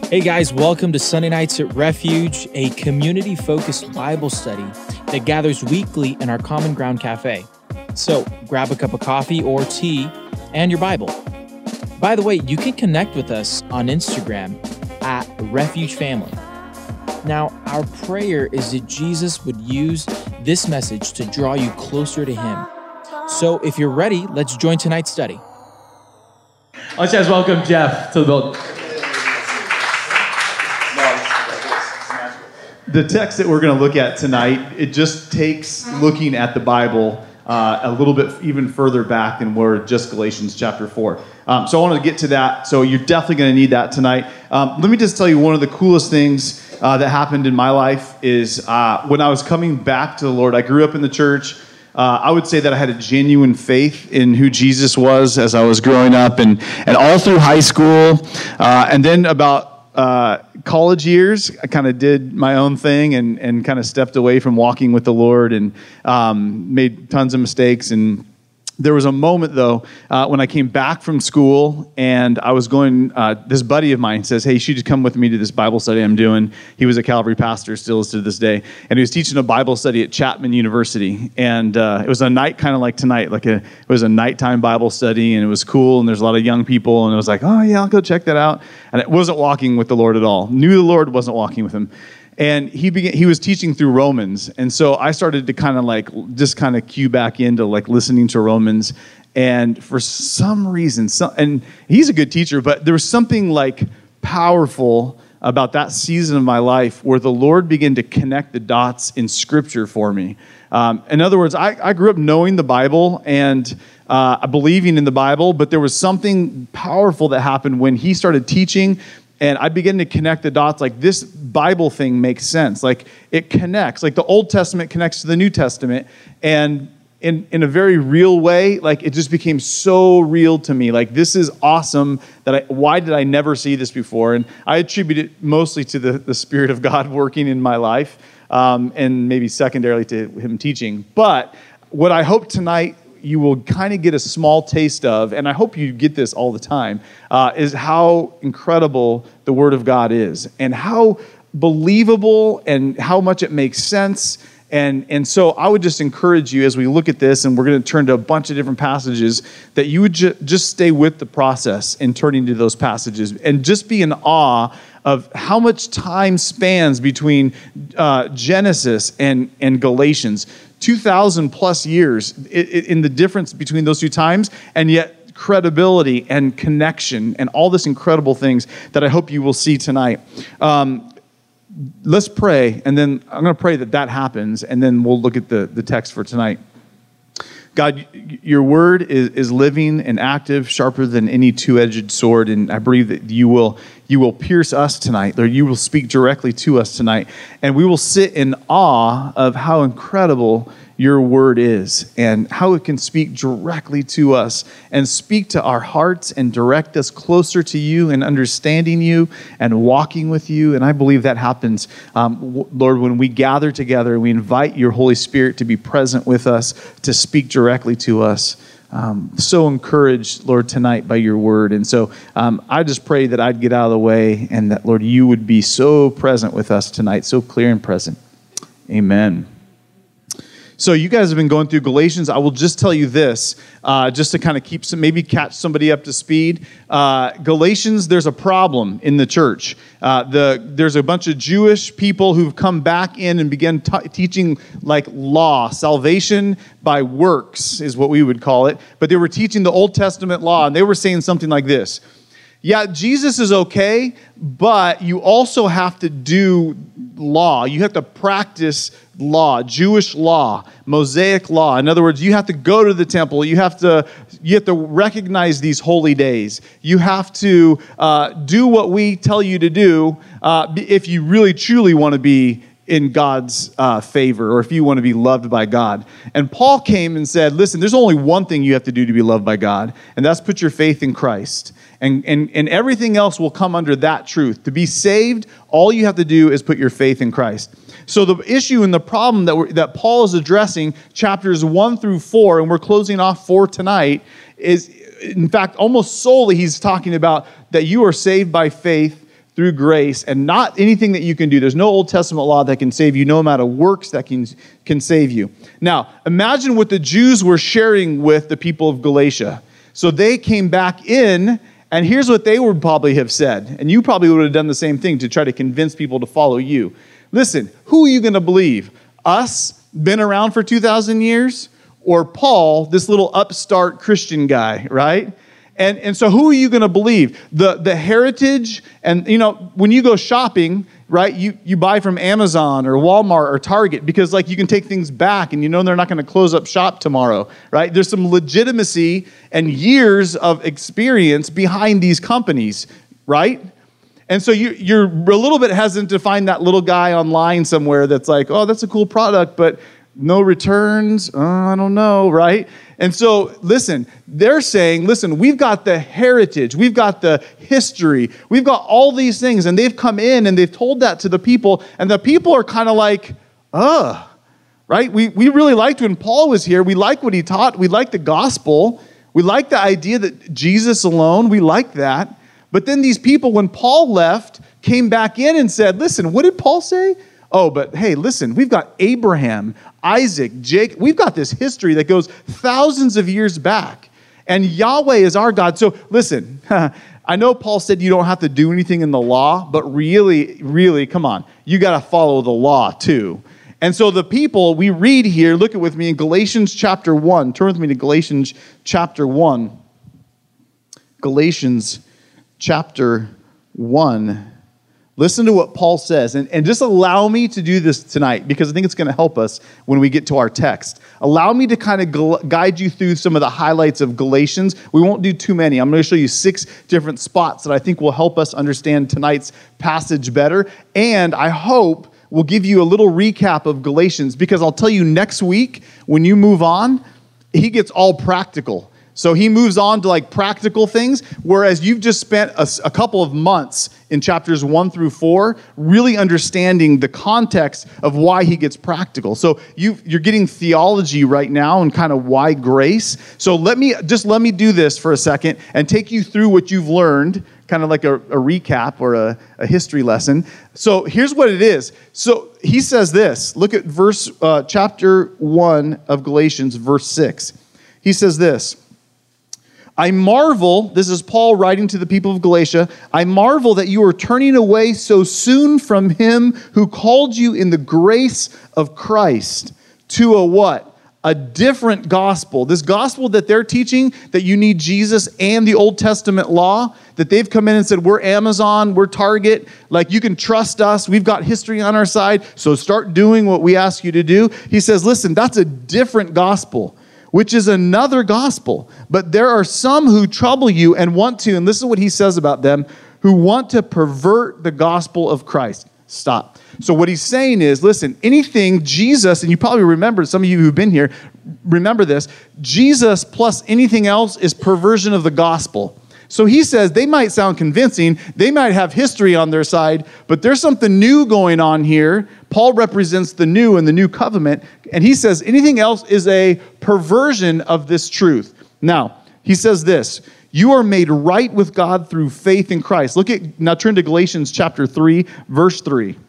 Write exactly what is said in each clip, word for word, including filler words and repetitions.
Hey guys, welcome to Sunday Nights at Refuge, a community-focused Bible study that gathers weekly in our Common Ground Cafe. So grab a cup of coffee or tea and your Bible. By the way, you can connect with us on Instagram at Refuge Family. Now, our prayer is that Jesus would use this message to draw you closer to Him. So if you're ready, let's join tonight's study. Let's just welcome Jeff to the building. The text that we're going to look at tonight, it just takes looking at the Bible uh, a little bit even further back than we're just Galatians chapter four. Um, so I want to get to that. So you're definitely going to need that tonight. Um, let me just tell you one of the coolest things uh, that happened in my life is uh, when I was coming back to the Lord. I grew up in the church. Uh, I would say that I had a genuine faith in who Jesus was as I was growing up, and, and all through high school, uh, and then about Uh, college years, I kind of did my own thing and, and kind of stepped away from walking with the Lord and um, made tons of mistakes. And there was a moment, though, uh, when I came back from school and I was going, uh, this buddy of mine says, hey, you should just come with me to this Bible study I'm doing. He was a Calvary pastor, still is to this day. And he was teaching a Bible study at Chapman University. And uh, it was a night kind of like tonight. like a, It was a nighttime Bible study, and it was cool. And there's a lot of young people. And it was like, oh, yeah, I'll go check that out. And it wasn't walking with the Lord at all. Knew the Lord, wasn't walking with him. And he began, he was teaching through Romans. And so I started to kind of like, just kind of cue back into like listening to Romans. And for some reason, some, and he's a good teacher, but there was something like powerful about that season of my life where the Lord began to connect the dots in Scripture for me. Um, in other words, I, I grew up knowing the Bible and uh, believing in the Bible, but there was something powerful that happened when he started teaching. And I began to connect the dots, like this Bible thing makes sense. Like it connects, like the Old Testament connects to the New Testament. And in, in a very real way, like it just became so real to me. Like this is awesome that I, why did I never see this before? And I attribute it mostly to the, the Spirit of God working in my life um, and maybe secondarily to him teaching. But what I hope tonight you will kind of get a small taste of, and I hope you get this all the time, uh, is how incredible the Word of God is and how believable and how much it makes sense. And, and so I would just encourage you as we look at this, and we're going to turn to a bunch of different passages, that you would ju- just stay with the process in turning to those passages and just be in awe of how much time spans between uh, Genesis and, and Galatians. two thousand plus years in the difference between those two times, and yet credibility and connection and all this incredible things that I hope you will see tonight. Um, let's pray, and then I'm going to pray that that happens, and then we'll look at the, the text for tonight. God, your word is, is living and active, sharper than any two-edged sword, and I believe that you will you will pierce us tonight, Lord. You will speak directly to us tonight, and we will sit in awe of how incredible your word is and how it can speak directly to us and speak to our hearts and direct us closer to you and understanding you and walking with you. And I believe that happens, um, Lord, when we gather together, we invite your Holy Spirit to be present with us, to speak directly to us. Um, so encouraged, Lord, tonight by your word. And so um, I just pray that I'd get out of the way and that, Lord, you would be so present with us tonight, so clear and present. Amen. So you guys have been going through Galatians. I will just tell you this, uh, just to kind of keep some, maybe catch somebody up to speed. Uh, Galatians, there's a problem in the church. Uh, the there's a bunch of Jewish people who've come back in and began t- teaching like law, salvation by works is what we would call it. But they were teaching the Old Testament law, and they were saying something like this. Yeah, Jesus is okay, but you also have to do law. You have to practice law, Jewish law, Mosaic law. In other words, you have to go to the temple. You have to you have to recognize these holy days. You have to uh, do what we tell you to do uh, if you really truly want to be in God's uh, favor, or if you want to be loved by God. And Paul came and said, listen, there's only one thing you have to do to be loved by God, and that's put your faith in Christ. And, and, and everything else will come under that truth. To be saved, all you have to do is put your faith in Christ. So the issue and the problem that we're, that Paul is addressing, chapters one through four, and we're closing off four tonight, is, in fact, almost solely he's talking about that you are saved by faith through grace and not anything that you can do. There's no Old Testament law that can save you, no amount of works that can, can save you. Now, imagine what the Jews were sharing with the people of Galatia. So they came back in, and here's what they would probably have said. And you probably would have done the same thing to try to convince people to follow you. Listen, who are you going to believe? Us, been around for two thousand years? Or Paul, this little upstart Christian guy, right? And, and so who are you going to believe? The, the heritage, and you know, when you go shopping, right, you, you buy from Amazon or Walmart or Target because like you can take things back and you know they're not going to close up shop tomorrow, right? There's some legitimacy and years of experience behind these companies, right? And so you, you're a little bit hesitant to find that little guy online somewhere that's like, oh, that's a cool product, but no returns, uh, I don't know, right? And so, listen, they're saying, listen, we've got the heritage, we've got the history, we've got all these things, and they've come in and they've told that to the people, and the people are kind of like, ugh, right? We, we really liked when Paul was here, we liked what he taught, we liked the gospel, we liked the idea that Jesus alone, we liked that, but then these people, when Paul left, came back in and said, listen, what did Paul say? Oh, but hey, listen, we've got Abraham, Isaac, Jacob. We've got this history that goes thousands of years back. And Yahweh is our God. So listen, I know Paul said you don't have to do anything in the law, but really, really, come on, you got to follow the law too. And so the people we read here, look at with me in Galatians chapter one. Turn with me to Galatians chapter one. Galatians chapter one. Listen to what Paul says, and, and just allow me to do this tonight because I think it's going to help us when we get to our text. Allow me to kind of gu- guide you through some of the highlights of Galatians. We won't do too many. I'm going to show you six different spots that I think will help us understand tonight's passage better, and I hope will give you a little recap of Galatians because I'll tell you next week when you move on, he gets all practical. So he moves on to like practical things, whereas you've just spent a, a couple of months in chapters one through four really understanding the context of why he gets practical. So you, you're getting theology right now and kind of why grace. So let me just let me do this for a second and take you through what you've learned, kind of like a, a recap or a, a history lesson. So here's what it is. So he says this. Look at verse uh, chapter one of Galatians, verse six. He says this. I marvel, this is Paul writing to the people of Galatia, I marvel that you are turning away so soon from him who called you in the grace of Christ to a what? A different gospel. This gospel that they're teaching, that you need Jesus and the Old Testament law, that they've come in and said, we're Amazon, we're Target, like you can trust us, we've got history on our side, so start doing what we ask you to do. He says, listen, that's a different gospel, which is another gospel. But there are some who trouble you and want to, and this is what he says about them, who want to pervert the gospel of Christ. Stop. So what he's saying is, listen, anything Jesus, and you probably remember, some of you who've been here, remember this, Jesus plus anything else is perversion of the gospel. So he says they might sound convincing, they might have history on their side, but there's something new going on here. Paul represents the new and the new covenant, and he says anything else is a perversion of this truth. Now, he says this, you are made right with God through faith in Christ. Look at, now turn to Galatians chapter three, verse three.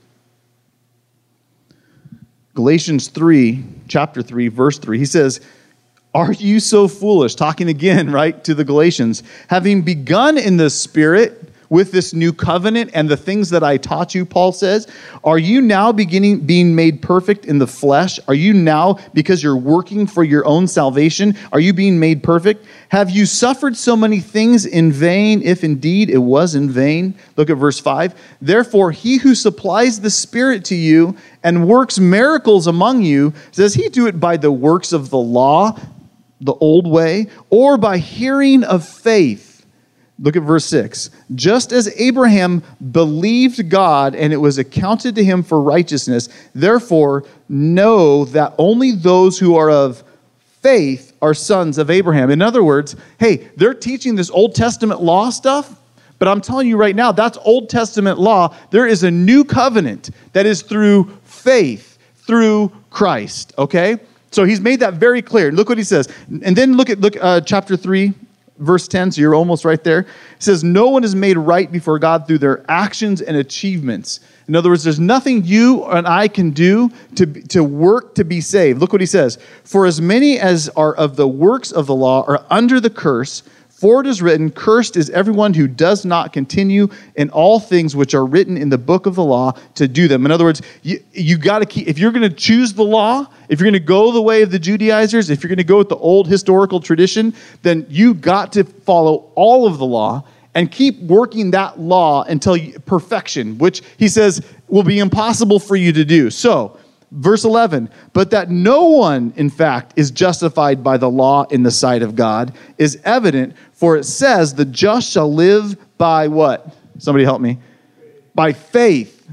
Galatians three, chapter three, verse three. He says, are you so foolish? Talking again, right, to the Galatians. Having begun in the Spirit with this new covenant and the things that I taught you, Paul says, are you now beginning being made perfect in the flesh? Are you now, because you're working for your own salvation, are you being made perfect? Have you suffered so many things in vain, if indeed it was in vain? Look at verse five. Therefore, he who supplies the Spirit to you and works miracles among you, does he do it by the works of the law, the old way, or by hearing of faith? Look at verse six. Just as Abraham believed God and it was accounted to him for righteousness, therefore know that only those who are of faith are sons of Abraham. In other words, hey, they're teaching this Old Testament law stuff, but I'm telling you right now, that's Old Testament law. There is a new covenant that is through faith, through Christ, okay? So he's made that very clear. Look what he says. And then look at look uh, chapter three, verse ten, so you're almost right there. It says, no one is made right before God through their actions and achievements. In other words, there's nothing you and I can do to, to work to be saved. Look what he says. For as many as are of the works of the law are under the curse, for it is written, cursed is everyone who does not continue in all things which are written in the book of the law to do them. In other words, you, you got to keep, if you're going to choose the law, if you're going to go the way of the Judaizers, if you're going to go with the old historical tradition, then you got to follow all of the law and keep working that law until you, perfection, which he says will be impossible for you to do. So, verse eleven, but that no one, in fact, is justified by the law in the sight of God is evident, for it says, the just shall live by what? Somebody help me. By faith.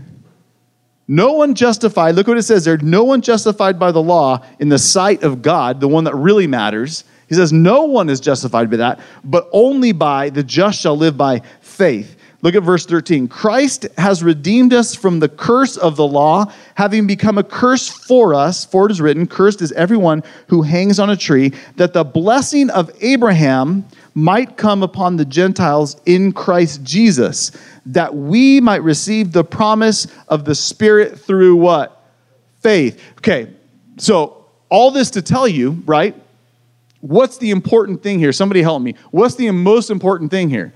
No one justified, look what it says there, no one justified by the law in the sight of God, the one that really matters. He says no one is justified by that, but only by the just shall live by faith. Look at verse thirteen. Christ has redeemed us from the curse of the law, having become a curse for us, for it is written, cursed is everyone who hangs on a tree, that the blessing of Abraham might come upon the Gentiles in Christ Jesus, that we might receive the promise of the Spirit through what? Faith. Okay, so all this to tell you, right? What's the important thing here? Somebody help me. What's the most important thing here?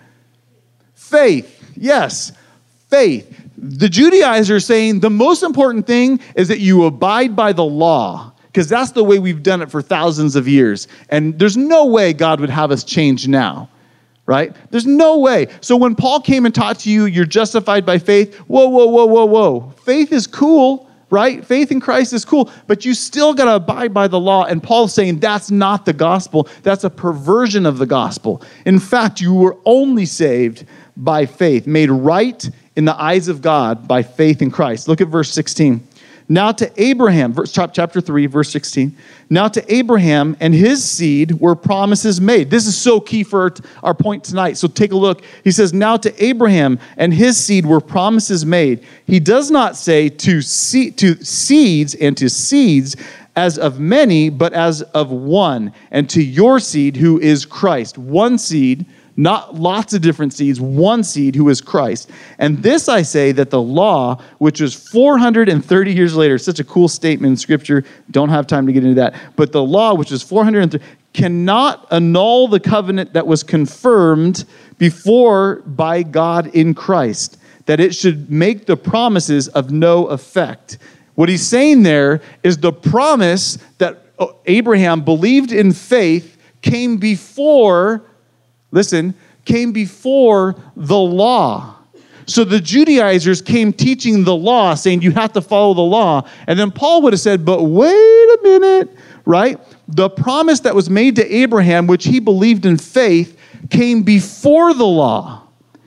Faith. Yes, faith. The Judaizers are saying the most important thing is that you abide by the law, because that's the way we've done it for thousands of years. And there's no way God would have us change now, right? There's no way. So when Paul came and taught to you, you're justified by faith, whoa, whoa, whoa, whoa, whoa. Faith is cool. Right? Faith in Christ is cool, but you still got to abide by the law. And Paul's saying that's not the gospel. That's a perversion of the gospel. In fact, you were only saved by faith, made right in the eyes of God by faith in Christ. Look at verse sixteen. Now to Abraham, verse, chapter three, verse sixteen. Now to Abraham and his seed were promises made. This is so key for our point tonight. So take a look. He says, now to Abraham and his seed were promises made. He does not say to, se- to seeds and to seeds as of many, but as of one, and to your seed who is Christ. One seed, not lots of different seeds, one seed who is Christ. And this I say, that the law, which was four hundred thirty years later, such a cool statement in Scripture, don't have time to get into that, but the law, which is four hundred thirty, cannot annul the covenant that was confirmed before by God in Christ, that it should make the promises of no effect. What he's saying there is the promise that Abraham believed in faith came before Listen, came before the law. So the Judaizers came teaching the law, saying you have to follow the law. And then Paul would have said, but wait a minute, right? The promise that was made to Abraham, which he believed in faith, came before the law.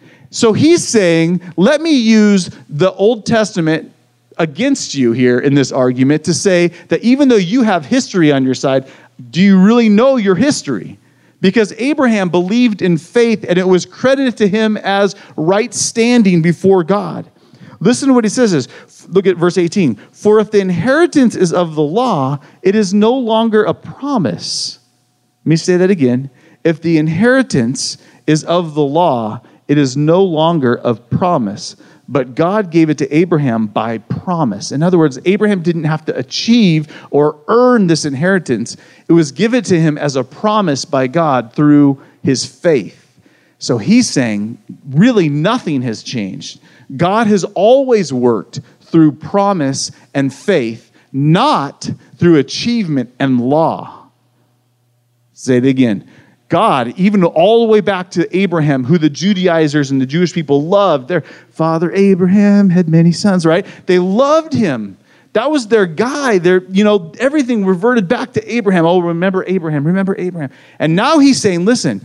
So he's saying, let me use the Old Testament against you here in this argument to say that even though you have history on your side, do you really know your history? Because Abraham believed in faith and it was credited to him as right standing before God. Listen to what he says is, look at verse eighteen. For if the inheritance is of the law, it is no longer a promise. Let me say that again. If the inheritance is of the law, it is no longer of promise. But God gave it to Abraham by promise. In other words, Abraham didn't have to achieve or earn this inheritance. It was given to him as a promise by God through his faith. So he's saying, really nothing has changed. God has always worked through promise and faith, not through achievement and law. Say it again. God, even all the way back to Abraham, who the Judaizers and the Jewish people loved, their father Abraham had many sons, right? They loved him. That was their guy. Their, you know, everything reverted back to Abraham. Oh, remember Abraham, remember Abraham. And now he's saying, listen,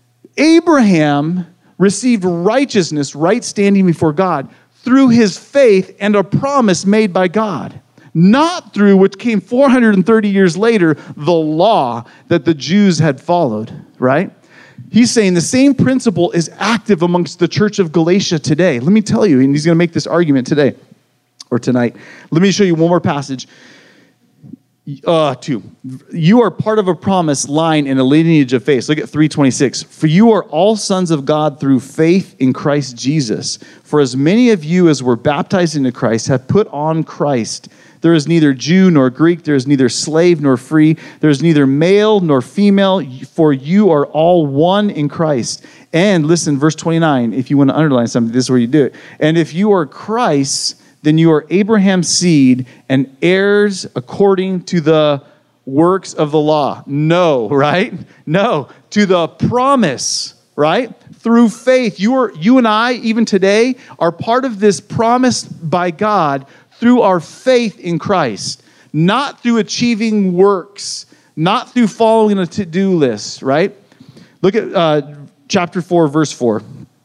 Abraham received righteousness, right standing before God, through his faith and a promise made by God. Not through, which came four hundred thirty years later, the law that the Jews had followed, right? He's saying the same principle is active amongst the church of Galatia today. Let me tell you, and he's going to make this argument today or tonight. Let me show you one more passage. Uh, two. You are part of a promise line in a lineage of faith. Look at three twenty-six. For you are all sons of God through faith in Christ Jesus. For as many of you as were baptized into Christ have put on Christ. There is neither Jew nor Greek. There is neither slave nor free. There is neither male nor female. For you are all one in Christ. And listen, verse twenty-nine, if you want to underline something, this is where you do it. And if you are Christ, then you are Abraham's seed and heirs according to the works of the law. No, right? No, to the promise, right? Through faith. You are, you and I, even today, are part of this promise by God through our faith in Christ, not through achieving works, not through following a to-do list, right? Look at uh, chapter four, verse four.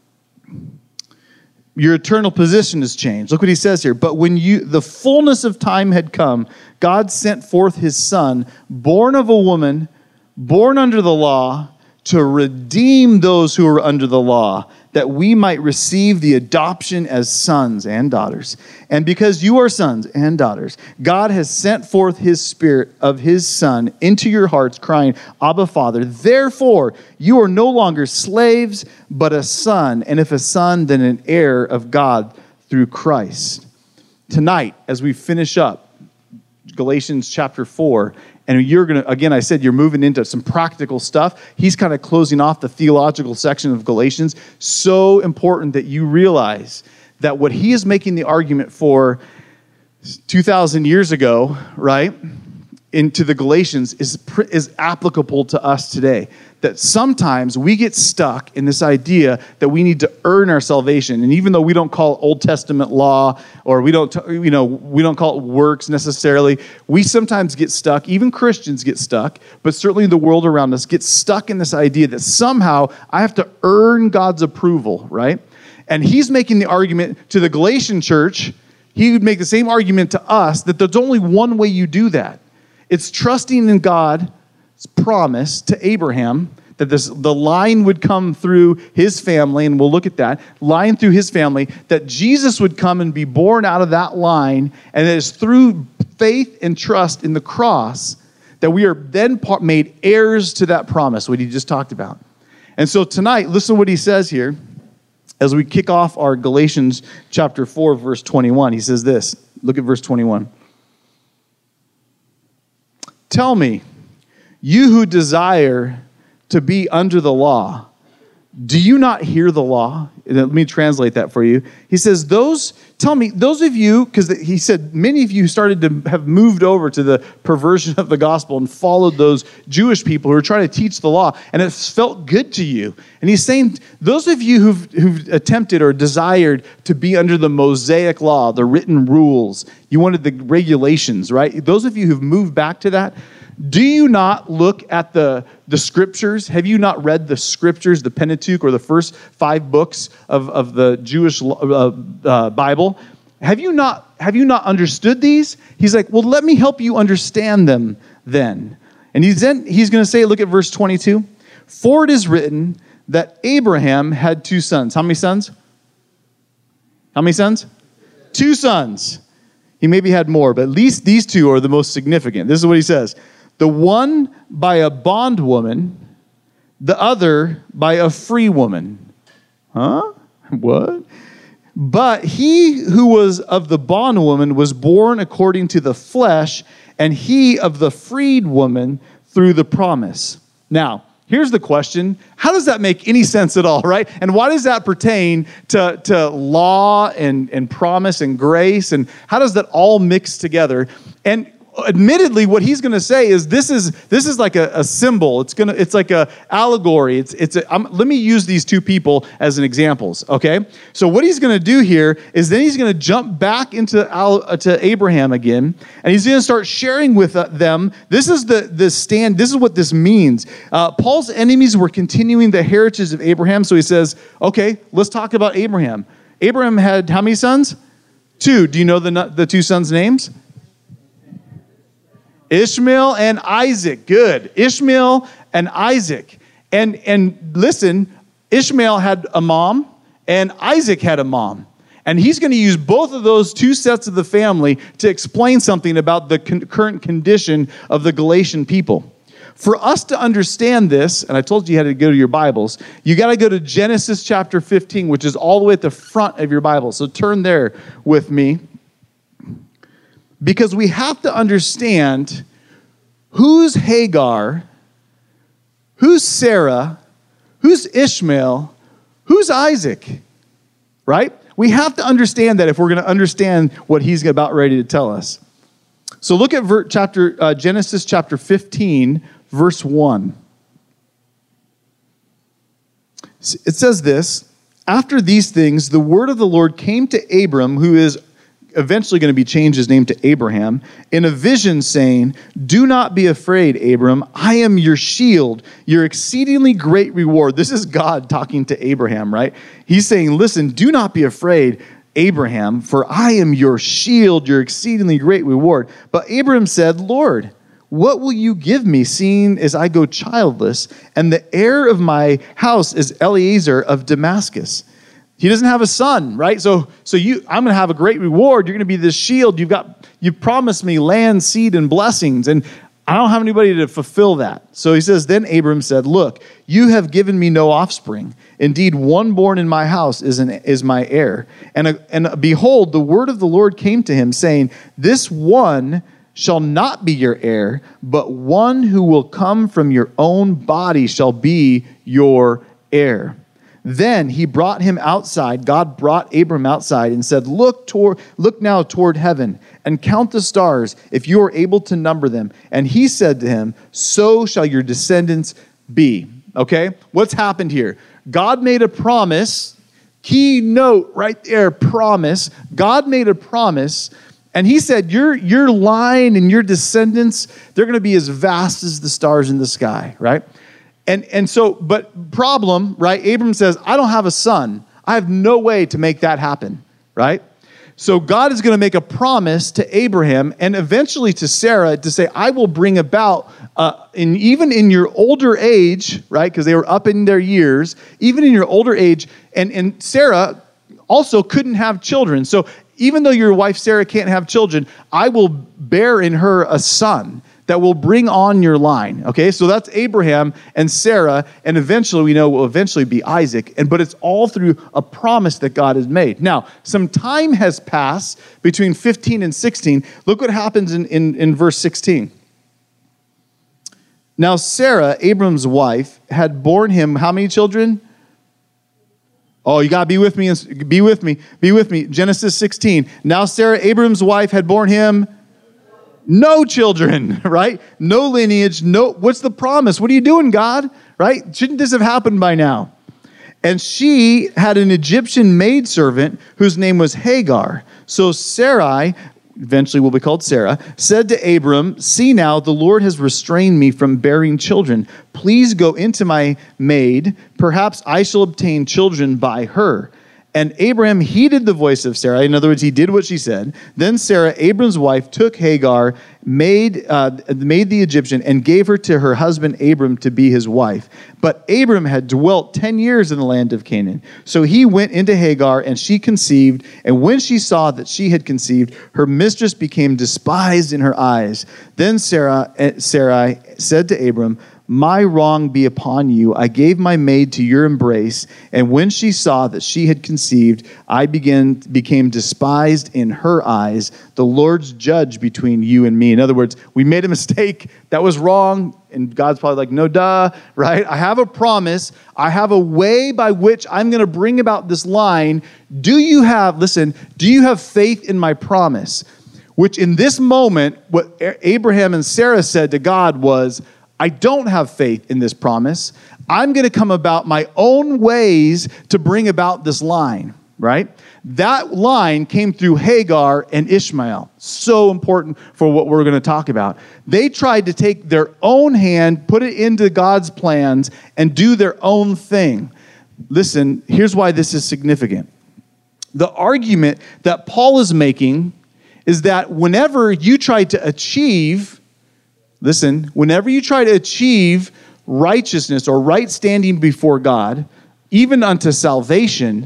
Your eternal position has changed. Look what he says here. But when you the fullness of time had come, God sent forth his son, born of a woman, born under the law, to redeem those who are under the law, that we might receive the adoption as sons and daughters. And because you are sons and daughters, God has sent forth his Spirit of his Son into your hearts, crying, Abba, Father. Therefore, you are no longer slaves, but a son. And if a son, then an heir of God through Christ. Tonight, as we finish up Galatians chapter four, and you're going to, again, I said you're moving into some practical stuff. He's kind of closing off the theological section of Galatians. So important that you realize that what he is making the argument for two thousand years ago, right, into the Galatians is, is applicable to us today. That sometimes we get stuck in this idea that we need to earn our salvation. And even though we don't call it Old Testament law, or we don't, you know, we don't call it works necessarily, we sometimes get stuck, even Christians get stuck, but certainly the world around us gets stuck in this idea that somehow I have to earn God's approval, right? And he's making the argument to the Galatian church, he would make the same argument to us, that there's only one way you do that. It's trusting in God's promise to Abraham that this, the line would come through his family, and we'll look at that, line through his family, that Jesus would come and be born out of that line, and it is through faith and trust in the cross that we are then made heirs to that promise, what he just talked about. And so tonight, listen to what he says here as we kick off our Galatians chapter four, verse twenty-one. He says this, look at verse twenty-one. Tell me, you who desire to be under the law, do you not hear the law? Let me translate that for you. He says, those, tell me, those of you, because he said many of you started to have moved over to the perversion of the gospel and followed those Jewish people who were trying to teach the law, and it felt good to you. And he's saying, those of you who've, who've attempted or desired to be under the Mosaic law, the written rules, you wanted the regulations, right? Those of you who've moved back to that, do you not look at the, the scriptures? Have you not read the scriptures, the Pentateuch, or the first five books of, of the Jewish uh, uh, Bible? Have you not, have you not understood these? He's like, well, let me help you understand them then. And he's then he's going to say, look at verse twenty-two. For it is written that Abraham had two sons. How many sons? How many sons? Two sons. He maybe had more, but at least these two are the most significant. This is what he says. The one by a bondwoman, the other by a free woman. Huh? What? But he who was of the bondwoman was born according to the flesh, and he of the freed woman through the promise. Now, here's the question. How does that make any sense at all, right? And why does that pertain to, to law and, and promise and grace? And how does that all mix together? And admittedly, what he's going to say is this is this is like a, a symbol. It's gonna it's like a allegory. It's it's. A, um, let me use these two people as an examples. Okay. So what he's going to do here is then he's going to jump back into uh, to Abraham again, and he's going to start sharing with uh, them. This is the the stand. This is what this means. Uh, Paul's enemies were continuing the heritage of Abraham. So he says, okay, let's talk about Abraham. Abraham had how many sons? Two. Do you know the the two sons' names? Ishmael and Isaac. Good. Ishmael and Isaac. And and listen, Ishmael had a mom and Isaac had a mom. And he's going to use both of those two sets of the family to explain something about the con- current condition of the Galatian people. For us to understand this, and I told you you had to go to your Bibles, you got to go to Genesis chapter fifteen, which is all the way at the front of your Bible. So turn there with me. Because we have to understand who's Hagar, who's Sarah, who's Ishmael, who's Isaac, right? We have to understand that if we're going to understand what he's about ready to tell us. So look at ver- chapter uh, Genesis chapter fifteen, verse one. It says this, after these things, the word of the Lord came to Abram, who is eventually going to be changed his name to Abraham, in a vision saying, do not be afraid, Abram. I am your shield, your exceedingly great reward. This is God talking to Abraham, right? He's saying, listen, do not be afraid, Abraham, for I am your shield, your exceedingly great reward. But Abram said, Lord, what will you give me, seeing as I go childless, and the heir of my house is Eliezer of Damascus? He doesn't have a son, right? So, so you, I'm going to have a great reward. You're going to be this shield. You've got, you've promised me land, seed, and blessings, and I don't have anybody to fulfill that. So he says, then Abram said, look, you have given me no offspring. Indeed, one born in my house is an, is my heir. And, a, and behold, the word of the Lord came to him, saying, this one shall not be your heir, but one who will come from your own body shall be your heir. Then he brought him outside. God brought Abram outside and said, look toward, look now toward heaven and count the stars if you are able to number them. And he said to him, so shall your descendants be. Okay? What's happened here? God made a promise. Key note right there, promise. God made a promise. And he said, your, your line and your descendants, they're going to be as vast as the stars in the sky, right? And and so, but problem, right? Abram says, I don't have a son. I have no way to make that happen, right? So God is going to make a promise to Abraham and eventually to Sarah to say, I will bring about, uh, in, even in your older age, right? Because they were up in their years, even in your older age, and, and Sarah also couldn't have children. So even though your wife Sarah can't have children, I will bear in her a son that will bring on your line. Okay, so that's Abraham and Sarah, and eventually we know will eventually be Isaac. And but it's all through a promise that God has made. Now, some time has passed between fifteen and sixteen. Look what happens in, in, in verse sixteen. Now Sarah, Abram's wife, had borne him how many children? Oh, you gotta be with me. Be with me. Be with me. Genesis sixteen. Now Sarah, Abram's wife, had borne him no children, right? No lineage, no, what's the promise? What are you doing, God? Right? Shouldn't this have happened by now? And she had an Egyptian maidservant whose name was Hagar. So Sarai, eventually will be called Sarah, said to Abram, see now, the Lord has restrained me from bearing children. Please go into my maid. Perhaps I shall obtain children by her. And Abraham heeded the voice of Sarah. In other words, he did what she said. Then Sarah, Abram's wife, took Hagar, made, uh, made the Egyptian, and gave her to her husband Abram to be his wife. But Abram had dwelt ten years in the land of Canaan. So he went into Hagar, and she conceived. And when she saw that she had conceived, her mistress became despised in her eyes. Then Sarah, Sarai said to Abram, my wrong be upon you. I gave my maid to your embrace, and when she saw that she had conceived, I began became despised in her eyes. The Lord's judge between you and me. In other words, we made a mistake. That was wrong. And God's probably like, no, duh, right? I have a promise. I have a way by which I'm going to bring about this line. Do you have, listen, do you have faith in my promise? Which in this moment, what Abraham and Sarah said to God was, I don't have faith in this promise. I'm going to come about my own ways to bring about this line, right? That line came through Hagar and Ishmael. So important for what we're going to talk about. They tried to take their own hand, put it into God's plans, and do their own thing. Listen, here's why this is significant. The argument that Paul is making is that whenever you try to achieve Listen, whenever you try to achieve righteousness or right standing before God, even unto salvation,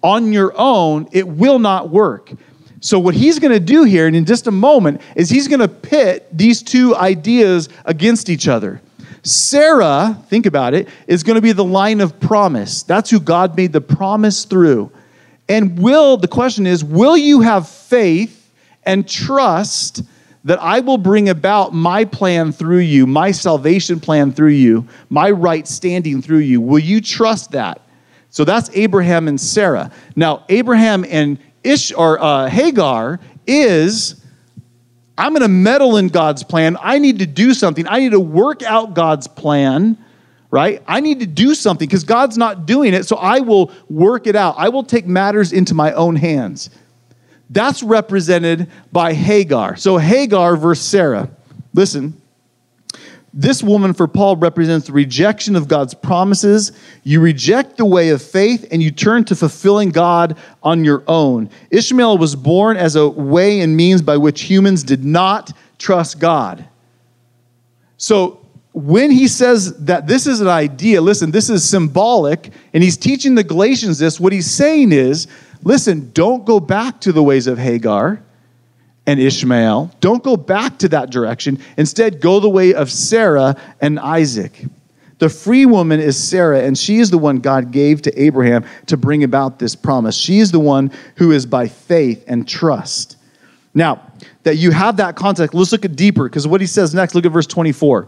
on your own, it will not work. So what he's going to do here, and in just a moment, is he's going to pit these two ideas against each other. Sarah, think about it, is going to be the line of promise. That's who God made the promise through. And will, the question is, will you have faith and trust that I will bring about my plan through you, my salvation plan through you, my right standing through you? Will you trust that? So that's Abraham and Sarah. Now, Abraham and Ish or uh, Hagar is, I'm going to meddle in God's plan. I need to do something. I need to work out God's plan, right? I need to do something because God's not doing it, so I will work it out. I will take matters into my own hands. That's represented by Hagar. So Hagar versus Sarah. Listen, this woman for Paul represents the rejection of God's promises. You reject the way of faith and you turn to fulfilling God on your own. Ishmael was born as a way and means by which humans did not trust God. So when he says that this is an idea, listen, this is symbolic, and he's teaching the Galatians this, what he's saying is, listen, don't go back to the ways of Hagar and Ishmael. Don't go back to that direction. Instead, go the way of Sarah and Isaac. The free woman is Sarah, and she is the one God gave to Abraham to bring about this promise. She is the one who is by faith and trust. Now, that you have that context, let's look at deeper, because what he says next, look at verse twenty-four.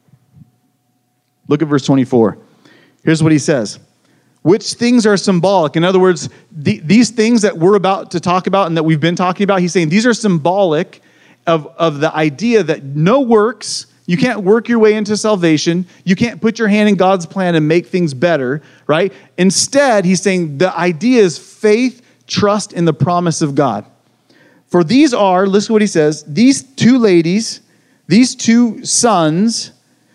Look at verse twenty-four. Here's what he says. Which things are symbolic? In other words, the, these things that we're about to talk about and that we've been talking about, he's saying these are symbolic of, of the idea that no works, you can't work your way into salvation, you can't put your hand in God's plan and make things better, right? Instead, he's saying the idea is faith, trust in the promise of God. For these are, listen to what he says, these two ladies, these two sons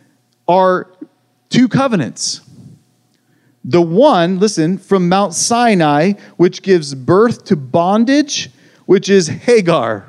are two covenants. The one, listen, from Mount Sinai, which gives birth to bondage, which is Hagar.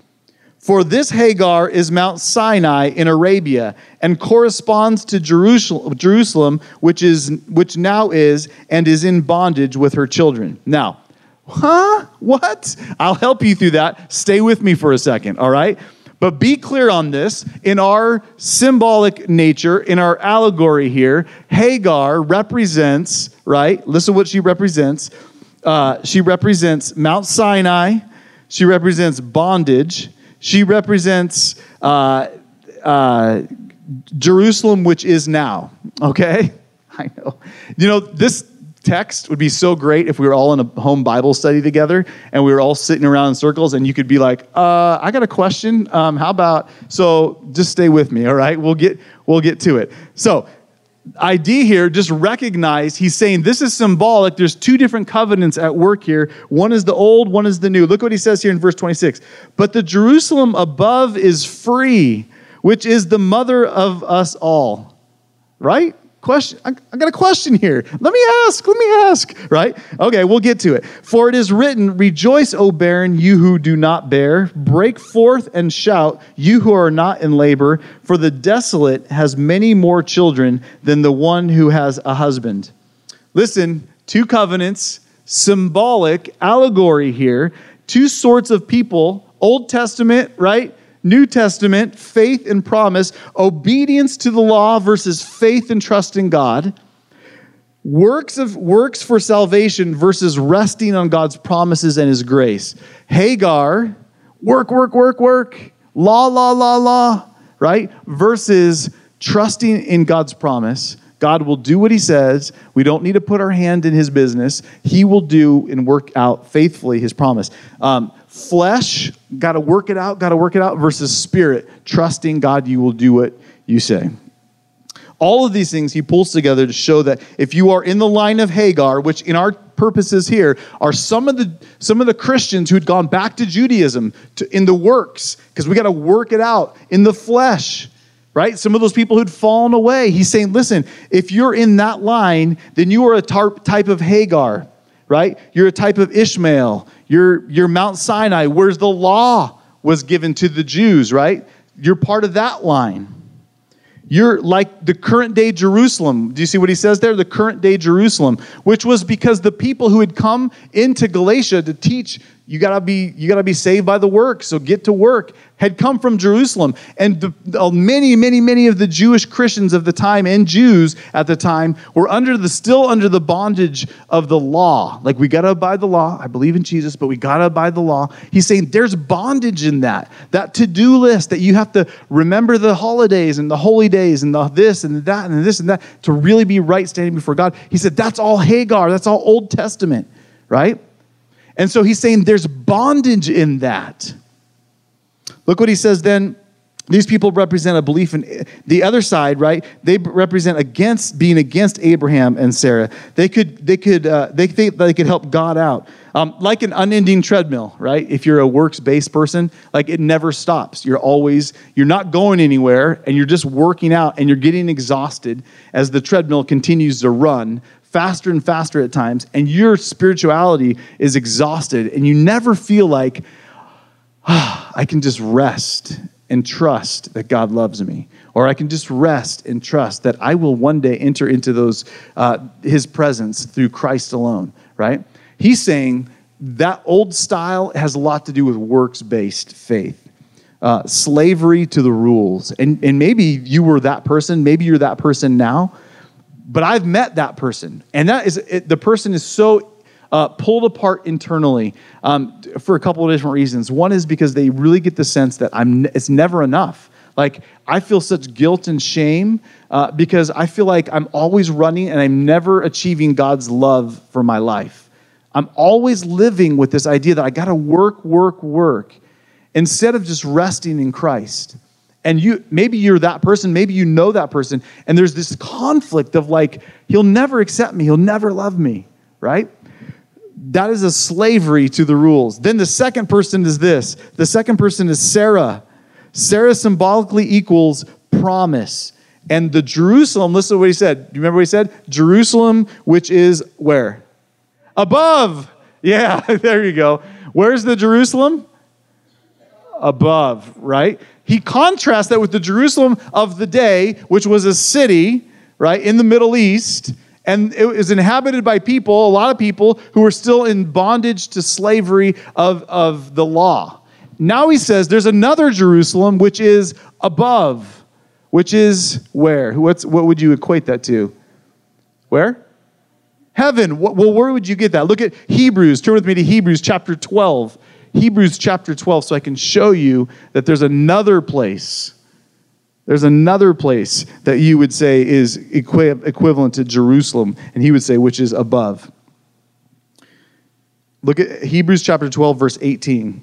For this Hagar is Mount Sinai in Arabia and corresponds to Jerusalem, Jerusalem, which is which now is and is in bondage with her children. Now, huh? What? I'll help you through that. Stay with me for a second, all right? But be clear on this. In our symbolic nature, in our allegory here, Hagar represents, right? Listen to what she represents. Uh, she represents Mount Sinai. She represents bondage. She represents uh, uh, Jerusalem, which is now. Okay? I know. You know, this text would be so great if we were all in a home Bible study together and we were all sitting around in circles and you could be like, uh, I got a question. Um, how about, so just stay with me. All right. We'll get, we'll get to it. So idea here, just recognize he's saying this is symbolic. There's two different covenants at work here. One is the old, one is the new. Look what he says here in verse twenty-six. But the Jerusalem above is free, which is the mother of us all. Right? Question. I, I got a question here. Let me ask. Let me ask. Right? Okay, we'll get to it. For it is written, rejoice, O barren, you who do not bear. Break forth and shout, you who are not in labor. For the desolate has many more children than the one who has a husband. Listen, two covenants, symbolic, allegory here. Two sorts of people, Old Testament, right? New Testament, faith and promise, obedience to the law versus faith and trust in God, works of works for salvation versus resting on God's promises and his grace. Hagar, work, work, work, work, law, law, law, law, right? Versus trusting in God's promise. God will do what he says. We don't need to put our hand in his business. He will do and work out faithfully his promise. Um, flesh, got to work it out, got to work it out, versus spirit, trusting God, you will do what you say. All of these things he pulls together to show that if you are in the line of Hagar, which in our purposes here are some of the some of the Christians who had gone back to Judaism to, in the works, because we got to work it out in the flesh. Right? Some of those people who'd fallen away. He's saying, listen, if you're in that line, then you are a tar- type of Hagar, right? You're a type of Ishmael. You're, you're Mount Sinai, where the law was given to the Jews, right? You're part of that line. You're like the current day Jerusalem. Do you see what he says there? The current day Jerusalem, which was because the people who had come into Galatia to teach, you gotta be, you gotta be saved by the work, so get to work, had come from Jerusalem. And the, the, many, many, many of the Jewish Christians of the time and Jews at the time were under the, still under the bondage of the law. Like, we gotta abide the law. I believe in Jesus, but we gotta abide the law. He's saying there's bondage in that. That to-do list that you have to remember the holidays and the holy days and the this and that and this and that to really be right standing before God. He said that's all Hagar. That's all Old Testament, right? And so he's saying there's bondage in that. Look what he says then. These people represent a belief in the other side, right? They represent against being against Abraham and Sarah. They could, they could, uh, they think they could help God out, um, like an unending treadmill, right? If you're a works-based person, like it never stops. You're always, you're not going anywhere, and you're just working out, and you're getting exhausted as the treadmill continues to run faster and faster at times, and your spirituality is exhausted, and you never feel like, ah, I can just rest and trust that God loves me. Or I can just rest and trust that I will one day enter into those uh, his presence through Christ alone, right? He's saying that old style has a lot to do with works-based faith. Uh, slavery to the rules. And, and maybe you were that person. Maybe you're that person now. But I've met that person. And that is it, the person is so Uh, pulled apart internally um, for a couple of different reasons. One is because they really get the sense that I'm. It's never enough. Like, I feel such guilt and shame uh, because I feel like I'm always running and I'm never achieving God's love for my life. I'm always living with this idea that I got to work, work, work instead of just resting in Christ. And you, maybe you're that person, maybe you know that person, and there's this conflict of like, he'll never accept me, he'll never love me, right? That is a slavery to the rules. Then the second person is this. The second person is Sarah. Sarah symbolically equals promise. And the Jerusalem, listen to what he said. Do you remember what he said? Jerusalem, which is where? Above. Yeah, there you go. Where's the Jerusalem? Above, right? He contrasts that with the Jerusalem of the day, which was a city, right, in the Middle East. And it was inhabited by people, a lot of people who were still in bondage to slavery of, of the law. Now he says there's another Jerusalem which is above, which is where? What's, what would you equate that to? Where? Heaven. Well, where would you get that? Look at Hebrews. Turn with me to Hebrews chapter twelve. Hebrews chapter twelve, so I can show you that there's another place. There's another place that you would say is equi- equivalent to Jerusalem, and he would say, which is above. Look at Hebrews chapter twelve, verse eighteen.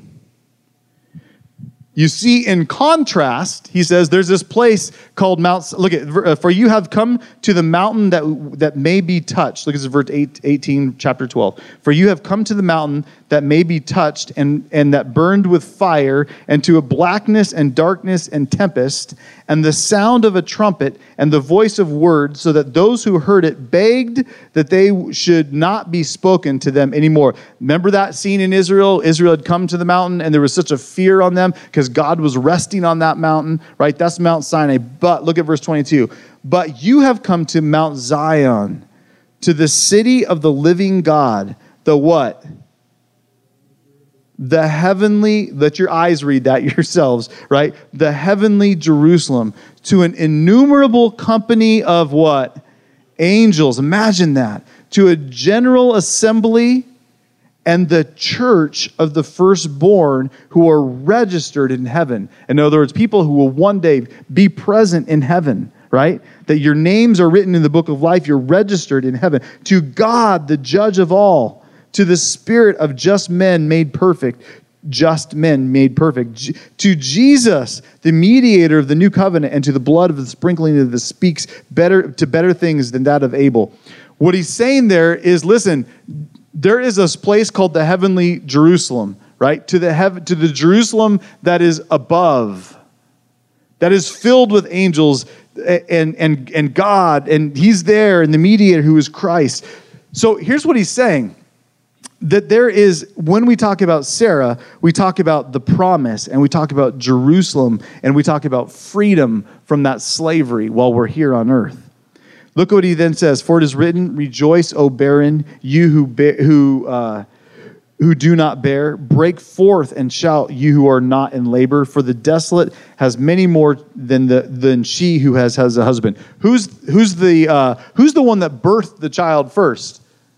You see, in contrast, he says, there's this place called Mount, look at, for you have come to the mountain that that may be touched. Look at this verse eighteen, chapter twelve. For you have come to the mountain that may be touched and, and that burned with fire, and to a blackness and darkness and tempest, and the sound of a trumpet and the voice of words, so that those who heard it begged that they should not be spoken to them anymore. Remember that scene in Israel? Israel had come to the mountain, and there was such a fear on them because God was resting on that mountain, right? That's Mount Sinai. But look at verse twenty-two. But you have come to Mount Zion, to the city of the living God, the what? The heavenly, let your eyes read that yourselves, right? The heavenly Jerusalem, to an innumerable company of what? Angels. Imagine that. To a general assembly and the church of the firstborn who are registered in heaven. In other words, people who will one day be present in heaven, right? That your names are written in the book of life, you're registered in heaven. To God, the judge of all, to the spirit of just men made perfect, just men made perfect, J- to Jesus, the mediator of the new covenant, and to the blood of the sprinkling of the speaks better to better things than that of Abel. What he's saying there is, listen, there is a place called the heavenly Jerusalem, right? To the heaven, to the Jerusalem that is above, that is filled with angels and and and God, and he's there, and the mediator who is Christ. So here's what he's saying. that there is, when we talk about Sarah, we talk about the promise, and we talk about Jerusalem, and we talk about freedom from that slavery while we're here on earth. Look what he then says, for it is written, rejoice, O barren, you who ba- who uh, who do not bear. Break forth and shout, you who are not in labor, for the desolate has many more than the than she who has has a husband. Who's who's the uh, who's the one that birthed the child first?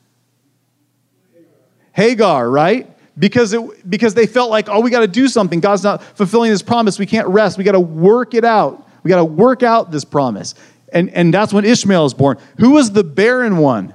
Hagar, right? Because it because they felt like, oh, we got to do something. God's not fulfilling His promise. We can't rest. We got to work it out. We got to work out this promise. And and that's when Ishmael is born. Who was the barren one?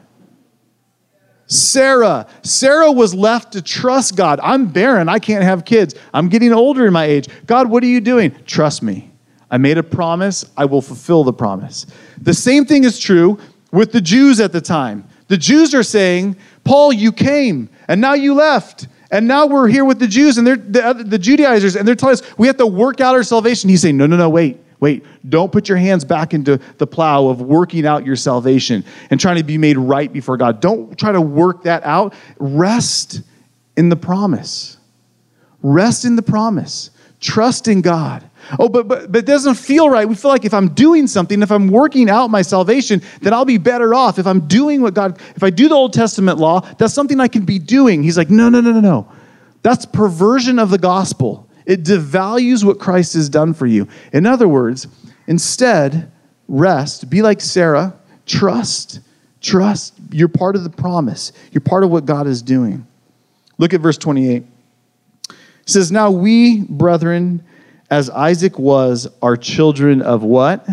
Sarah. Sarah was left to trust God. I'm barren. I can't have kids. I'm getting older in my age. God, what are you doing? Trust me. I made a promise. I will fulfill the promise. The same thing is true with the Jews at the time. The Jews are saying, Paul, you came, and now you left. And now we're here with the Jews, and they're the, the Judaizers, and they're telling us we have to work out our salvation. He's saying, no, no, no, wait. Wait, don't put your hands back into the plow of working out your salvation and trying to be made right before God. Don't try to work that out. Rest in the promise. Rest in the promise. Trust in God. Oh, but, but, but it doesn't feel right. We feel like if I'm doing something, if I'm working out my salvation, then I'll be better off. If I'm doing what God, if I do the Old Testament law, that's something I can be doing. He's like, no, no, no, no, no. That's perversion of the gospel. It devalues what Christ has done for you. In other words, instead, rest, be like Sarah, trust, trust. You're part of the promise. You're part of what God is doing. Look at verse twenty-eight. It says, now we, brethren, as Isaac was, are children of what?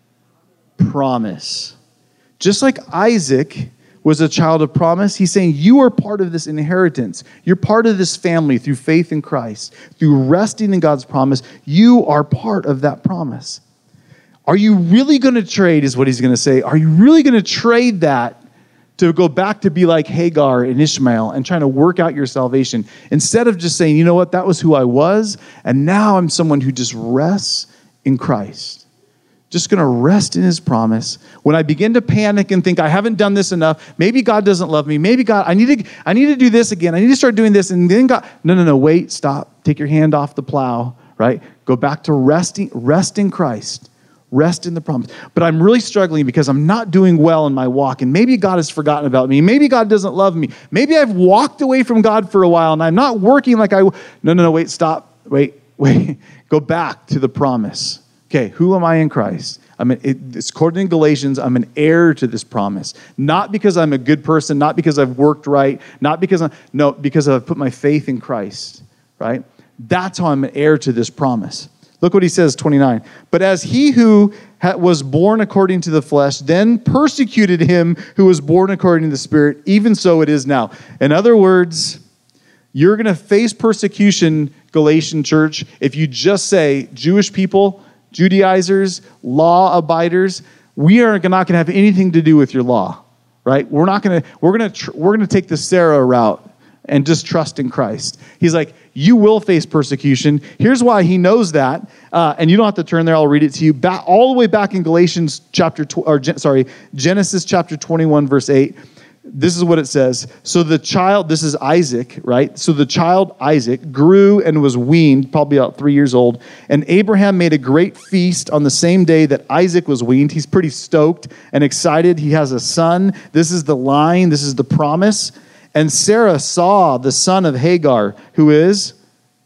Promise. Just like Isaac was a child of promise, he's saying you are part of this inheritance. You're part of this family through faith in Christ. Through resting in God's promise, you are part of that promise. Are you really going to trade, is what he's going to say. Are you really going to trade that to go back to be like Hagar and Ishmael and trying to work out your salvation, instead of just saying, you know what, that was who I was, and now I'm someone who just rests in Christ. Just going to rest in His promise. When I begin to panic and think I haven't done this enough, maybe God doesn't love me, maybe God, I need to I need to do this again. I need to start doing this, and then God, no, no, no, wait, stop. Take your hand off the plow, right? Go back to resting, rest in Christ. Rest in the promise. But I'm really struggling because I'm not doing well in my walk, and maybe God has forgotten about me. Maybe God doesn't love me. Maybe I've walked away from God for a while, and I'm not working like I... No, no, no, wait, stop. Wait, wait. Go back to the promise. Okay, who am I in Christ? I'm an, it, it's according to Galatians, I'm an heir to this promise. Not because I'm a good person, not because I've worked right, not because I'm... No, because I've put my faith in Christ, right? That's how I'm an heir to this promise. Look what he says, twenty-nine. But as he who ha- was born according to the flesh then persecuted him who was born according to the Spirit, even so it is now. In other words, you're going to face persecution, Galatian church, if you just say, Jewish people, Judaizers, law abiders, we are not going to have anything to do with your law, right? We're not going to, we're going to, tr- we're going to take the Sarah route and just trust in Christ. He's like, you will face persecution. Here's why he knows that. Uh, and you don't have to turn there. I'll read it to you. Back, all the way back in Galatians chapter, tw- or sorry, Genesis chapter twenty-one, verse eight. This is what it says. So the child, this is Isaac, right? So the child Isaac grew and was weaned, probably about three years old. And Abraham made a great feast on the same day that Isaac was weaned. He's pretty stoked and excited. He has a son. This is the line. This is the promise. And Sarah saw the son of Hagar, who is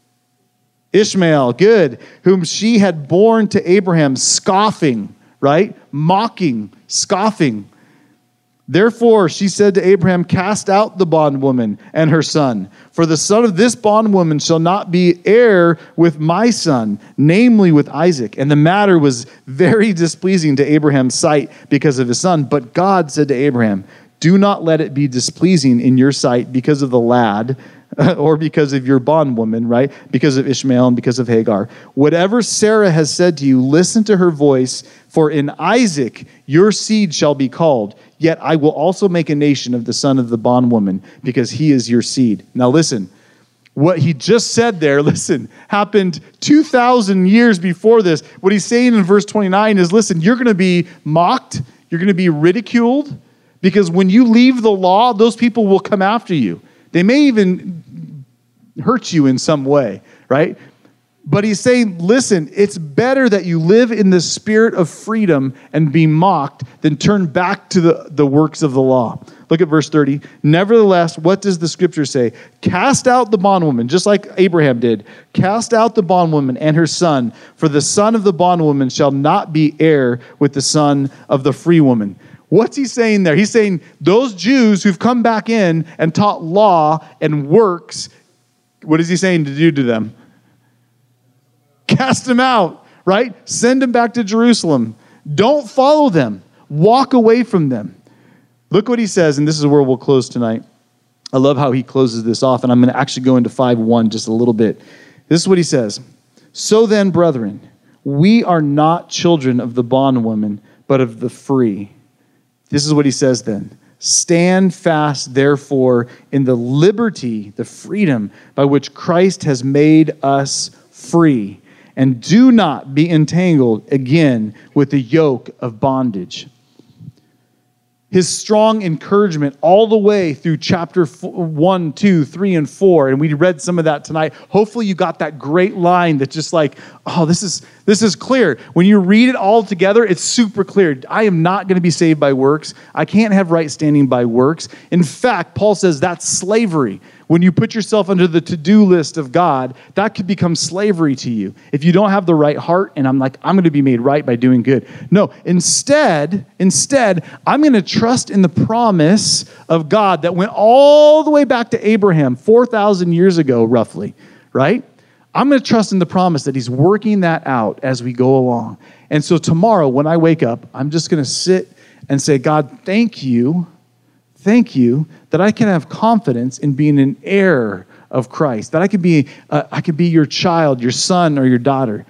Ishmael, good, whom she had borne to Abraham, scoffing, right? Mocking, scoffing. Therefore, she said to Abraham, cast out the bondwoman and her son, for the son of this bondwoman shall not be heir with my son, namely with Isaac. And the matter was very displeasing to Abraham's sight because of his son. But God said to Abraham, do not let it be displeasing in your sight because of the lad or because of your bondwoman, right? Because of Ishmael and because of Hagar. Whatever Sarah has said to you, listen to her voice, for in Isaac your seed shall be called. Yet I will also make a nation of the son of the bondwoman, because he is your seed. Now listen, what he just said there, listen, happened two thousand years before this. What he's saying in verse twenty-nine is, listen, you're going to be mocked, you're going to be ridiculed, because when you leave the law, those people will come after you. They may even hurt you in some way, right? But he's saying, listen, it's better that you live in the spirit of freedom and be mocked than turn back to the, the works of the law. Look at verse thirty. Nevertheless, what does the scripture say? Cast out the bondwoman, just like Abraham did. Cast out the bondwoman and her son, for the son of the bondwoman shall not be heir with the son of the free woman. What's he saying there? He's saying those Jews who've come back in and taught law and works, what is he saying to do to them? Cast them out, right? Send them back to Jerusalem. Don't follow them. Walk away from them. Look what he says, and this is where we'll close tonight. I love how he closes this off, and I'm going to actually go into five one just a little bit. This is what he says. So then, brethren, we are not children of the bondwoman, but of the free. This is what he says then. Stand fast, therefore, in the liberty, the freedom by which Christ has made us free. And do not be entangled again with the yoke of bondage. His strong encouragement all the way through chapter one, two, three, and four. And we read some of that tonight. Hopefully you got that great line that's just like, oh, this is this is clear. When you read it all together, it's super clear. I am not going to be saved by works. I can't have right standing by works. In fact, Paul says that's slavery. When you put yourself under the to-do list of God, that could become slavery to you. If you don't have the right heart, and I'm like, I'm going to be made right by doing good. No, instead, instead, I'm going to trust in the promise of God that went all the way back to Abraham, four thousand years ago, roughly, right? I'm going to trust in the promise that he's working that out as we go along. And so tomorrow, when I wake up, I'm just going to sit and say, God, thank you. Thank you that I can have confidence in being an heir of Christ, that I could be uh, I could be your child, your son, or your daughter.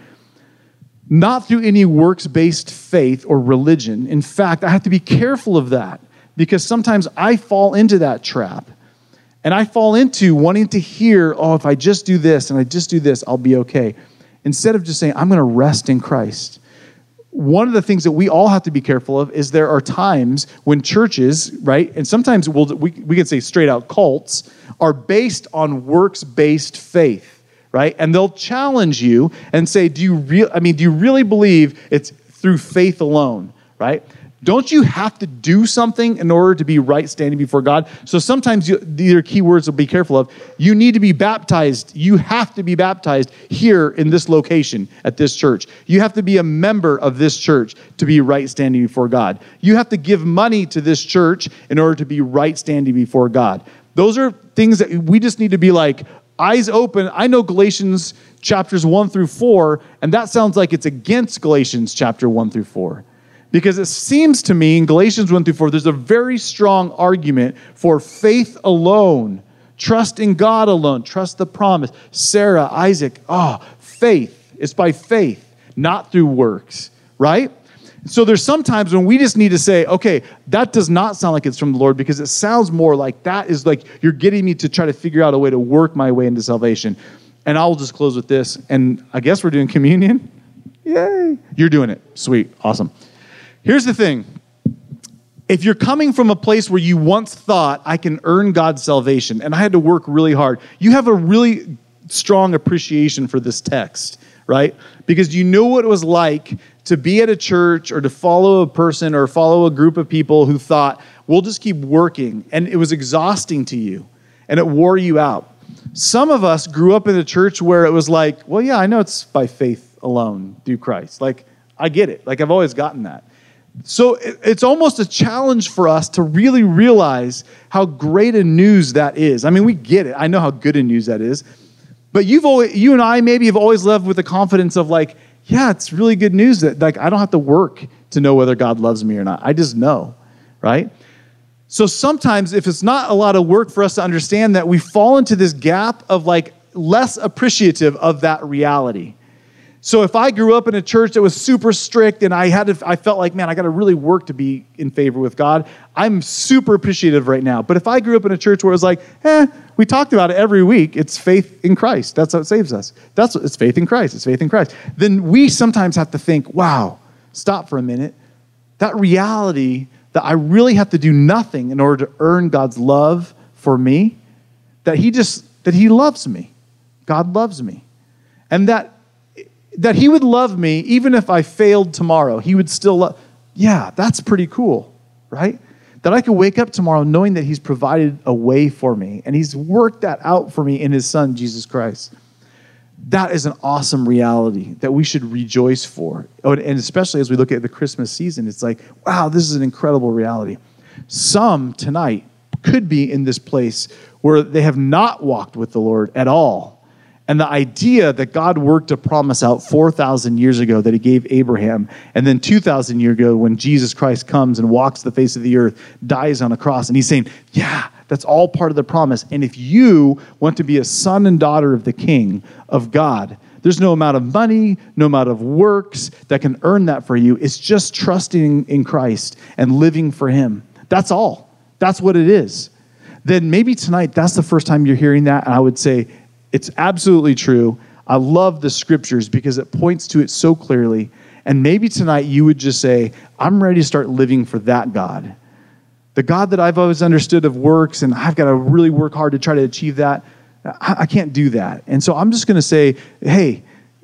Not through any works-based faith or religion. In fact, I have to be careful of that because sometimes I fall into that trap. And I fall into wanting to hear, oh, if I just do this and I just do this, I'll be okay. Instead of just saying, I'm going to rest in Christ. One of the things that we all have to be careful of is there are times when churches, right, and sometimes we'll, we we can say straight out cults, are based on works-based faith, right? And they'll challenge you and say, do you real? I mean, do you really believe it's through faith alone, right? Don't you have to do something in order to be right standing before God? So sometimes you, these are key words to be careful of. You need to be baptized. You have to be baptized here in this location at this church. You have to be a member of this church to be right standing before God. You have to give money to this church in order to be right standing before God. Those are things that we just need to be like, eyes open. I know Galatians chapters one through four, and that sounds like it's against Galatians chapter one through four. Because it seems to me in Galatians one through four, there's a very strong argument for faith alone. Trust in God alone. Trust the promise. Sarah, Isaac, oh, faith. It's by faith, not through works, right? So there's sometimes when we just need to say, okay, that does not sound like it's from the Lord because it sounds more like that is like you're getting me to try to figure out a way to work my way into salvation. And I'll just close with this. And I guess we're doing communion. Yay. You're doing it. Sweet. Awesome. Here's the thing. If you're coming from a place where you once thought, I can earn God's salvation, and I had to work really hard, you have a really strong appreciation for this text, right? Because you know what it was like to be at a church or to follow a person or follow a group of people who thought, we'll just keep working, and it was exhausting to you, and it wore you out. Some of us grew up in a church where it was like, well, yeah, I know it's by faith alone through Christ. Like, I get it. Like, I've always gotten that. So it's almost a challenge for us to really realize how great a news that is. I mean, we get it. I know how good a news that is. But you've always, you and I maybe have always lived with the confidence of like, yeah, it's really good news that like I don't have to work to know whether God loves me or not. I just know, right? So sometimes if it's not a lot of work for us to understand that, we fall into this gap of like less appreciative of that reality. So if I grew up in a church that was super strict and I had to, I felt like, man, I got to really work to be in favor with God, I'm super appreciative right now. But if I grew up in a church where it was like, eh, we talked about it every week, it's faith in Christ. That's what saves us. That's what, it's faith in Christ. It's faith in Christ. Then we sometimes have to think, wow, stop for a minute. That reality that I really have to do nothing in order to earn God's love for me, that he just, that he loves me. God loves me. And that, that he would love me even if I failed tomorrow. He would still love, yeah, that's pretty cool, right? That I could wake up tomorrow knowing that he's provided a way for me and he's worked that out for me in his son, Jesus Christ. That is an awesome reality that we should rejoice for. And especially as we look at the Christmas season, it's like, wow, this is an incredible reality. Some tonight could be in this place where they have not walked with the Lord at all. And the idea that God worked a promise out four thousand years ago that he gave Abraham, and then two thousand years ago when Jesus Christ comes and walks the face of the earth, dies on a cross, and he's saying, yeah, that's all part of the promise. And if you want to be a son and daughter of the King, of God, there's no amount of money, no amount of works that can earn that for you. It's just trusting in Christ and living for him. That's all. That's what it is. Then maybe tonight, that's the first time you're hearing that, and I would say, it's absolutely true. I love the scriptures because it points to it so clearly. And maybe tonight you would just say, I'm ready to start living for that God. The God that I've always understood of works, and I've got to really work hard to try to achieve that. I, I can't do that. And so I'm just going to say, hey,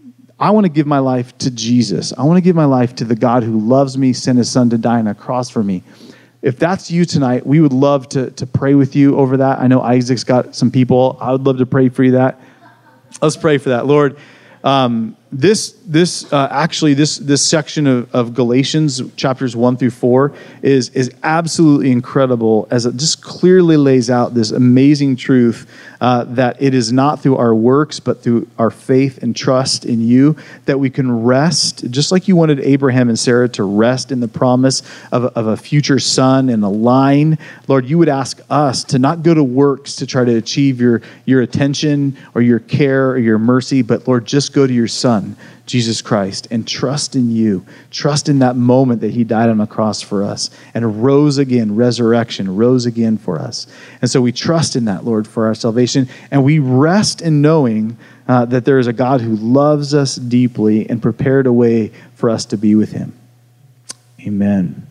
I want to give my life to Jesus. I want to give my life to the God who loves me, sent his son to die on a cross for me. If that's you tonight, we would love to, to pray with you over that. I know Isaac's got some people. I would love to pray for you that. Let's pray for that. Lord, um, this this uh, actually this this section of, of Galatians chapters one through four is is absolutely incredible as it just clearly lays out this amazing truth uh, that it is not through our works but through our faith and trust in you that we can rest, just like you wanted Abraham and Sarah to rest in the promise of, of a future son and a line. Lord, you would ask us to not go to works to try to achieve your your attention or your care or your mercy, but Lord, just go to your son, Jesus Christ, and trust in you. Trust in that moment that he died on the cross for us and rose again, resurrection, rose again for us. And so we trust in that, Lord, for our salvation. And we rest in knowing uh, that there is a God who loves us deeply and prepared a way for us to be with him. Amen.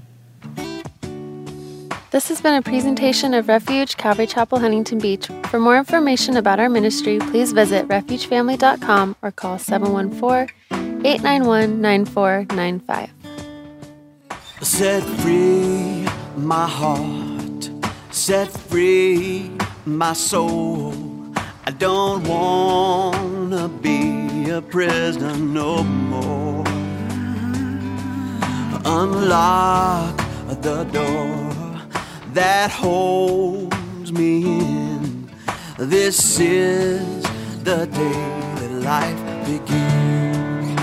This has been a presentation of Refuge Calvary Chapel, Huntington Beach. For more information about our ministry, please visit refuge family dot com or call seven one four, eight nine one, nine four nine five. Set free my heart, set free my soul. I don't want to be a prisoner no more. Unlock the door that holds me in. This is the day that life begins.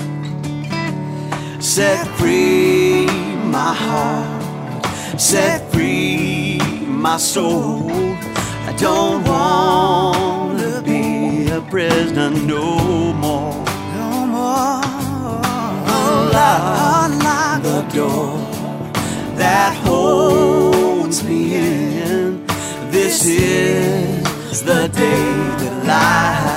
Set free my heart, set free my soul. I don't want to be a prisoner no more. No more. Unlock, unlock the door that holds me in. This is the day that life